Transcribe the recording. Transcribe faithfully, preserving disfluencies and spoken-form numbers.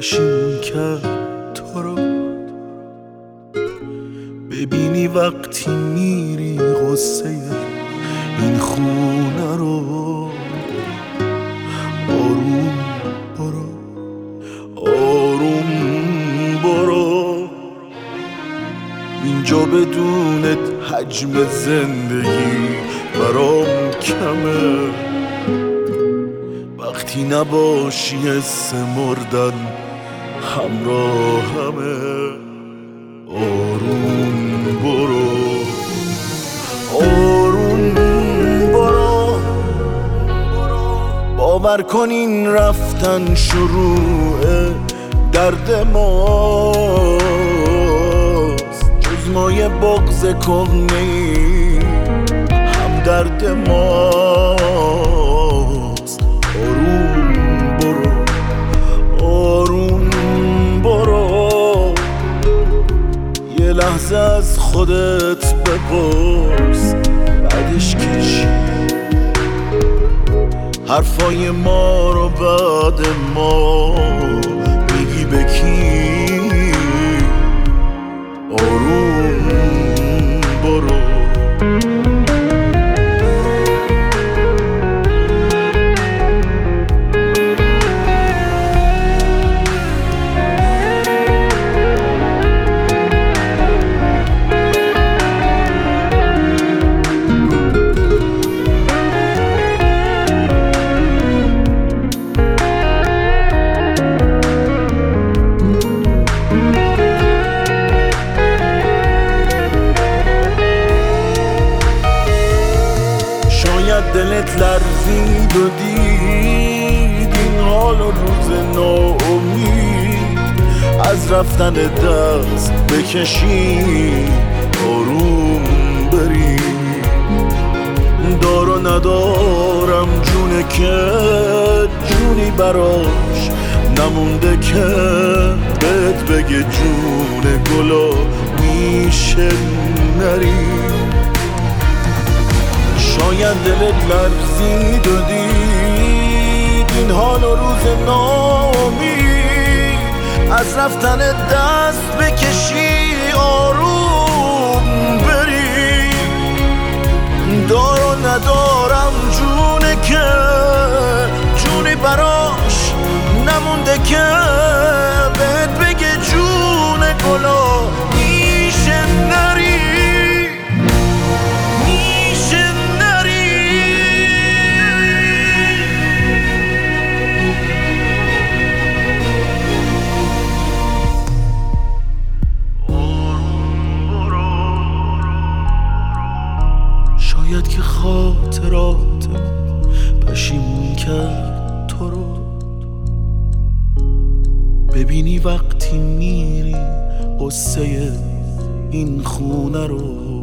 پشیمون کرد تو رو. ببینی وقتی میری غصه این خونه رو. آروم برو، آروم برو، اینجا بدونت حجم زندگی برام کمه. وقتی نباشی حس مردن همراه همه. آروم برو، آروم برو، باور کن این رفتن شروع درد ماست، جز ما یه بغض کهنه‌ای هم درد ماست. آروم برو، آروم برو، یه لحظه از خودت بپرس بعدش کشی حرفای ما رو بعد ما میگی به کی. آروم برو. دلت لرزید و دید این حال و روز ناامید از رفتن دست بکشی. آروم بری، دار و ندارم جونه که جونی براش نمونده که بهت بگه جون گلا میشه نری. شاید دلت لرزید و دید این حال و روز ناامید از رفتن دست بکشی. آروم بری، دار و ندارم جونه که جونی براش نمونده که بهت بگه جون گلا میشه نری. شاید که خاطراتم پشیمون کرد تو رو. ببینی وقتی میری قصه این خونه رو.